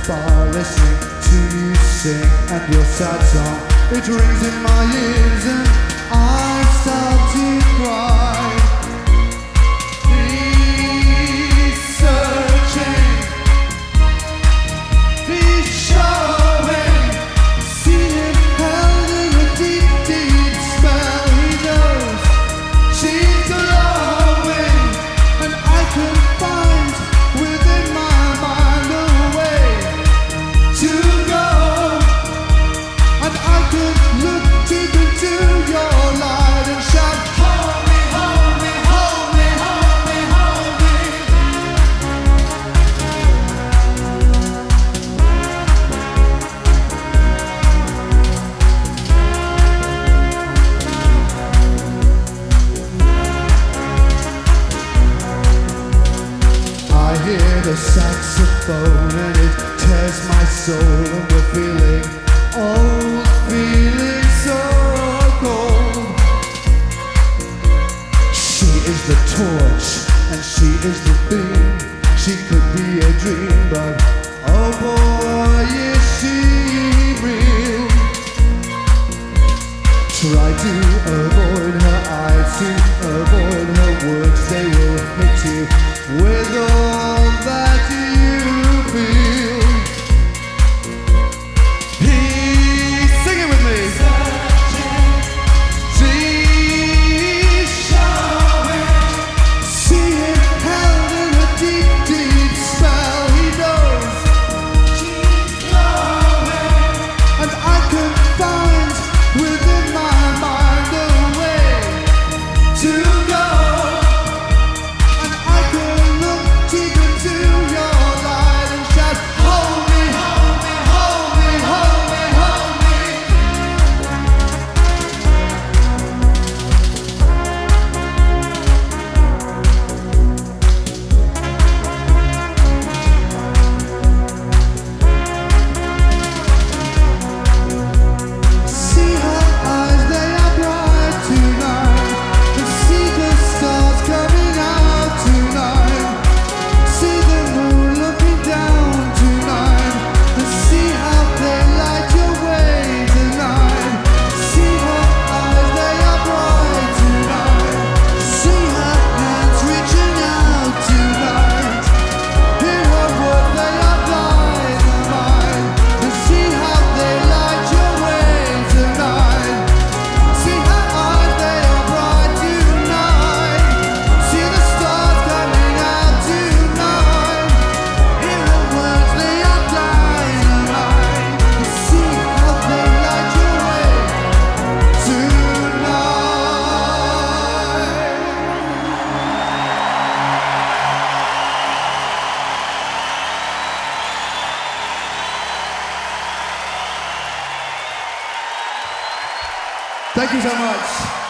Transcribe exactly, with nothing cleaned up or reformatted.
bar listening to you sing and your sad song. It rings in my ears and I start to cry. He's searching, he's showing. See him held in a deep, deep spell. He knows she's glowing, and I can find within my mind a way to go. And I could look deep into your light and shout, hold me, hold me, hold me, hold me, hold me. I hear the saxophone and it tears my soul, and we're feeling old, feeling so cold. She is the torch and she is the beam. She could be a dream, but oh boy, is she real. Try to avoid her eyes, to avoid her words. They will hit you with all that you feel. He's singing with me. She's showing. See him held in a deep, deep spell. He knows she's glowing, and I can find within my mind a way to go. And I can look deep into your light and shout, hold me, hold me, hold me, hold me, hold me. See her eyes, they are bright tonight. And see the stars coming out tonight. See the moon looking down tonight. And see how they light your way tonight. See her eyes, they are bright tonight. See her hands reaching out tonight. Hear her words, they are dynamite. And see how they light your way tonight. See her eyes, they are bright tonight. See the stars coming out tonight. Hear her words, they are dynamite. And see how they light your way tonight. Thank you so much.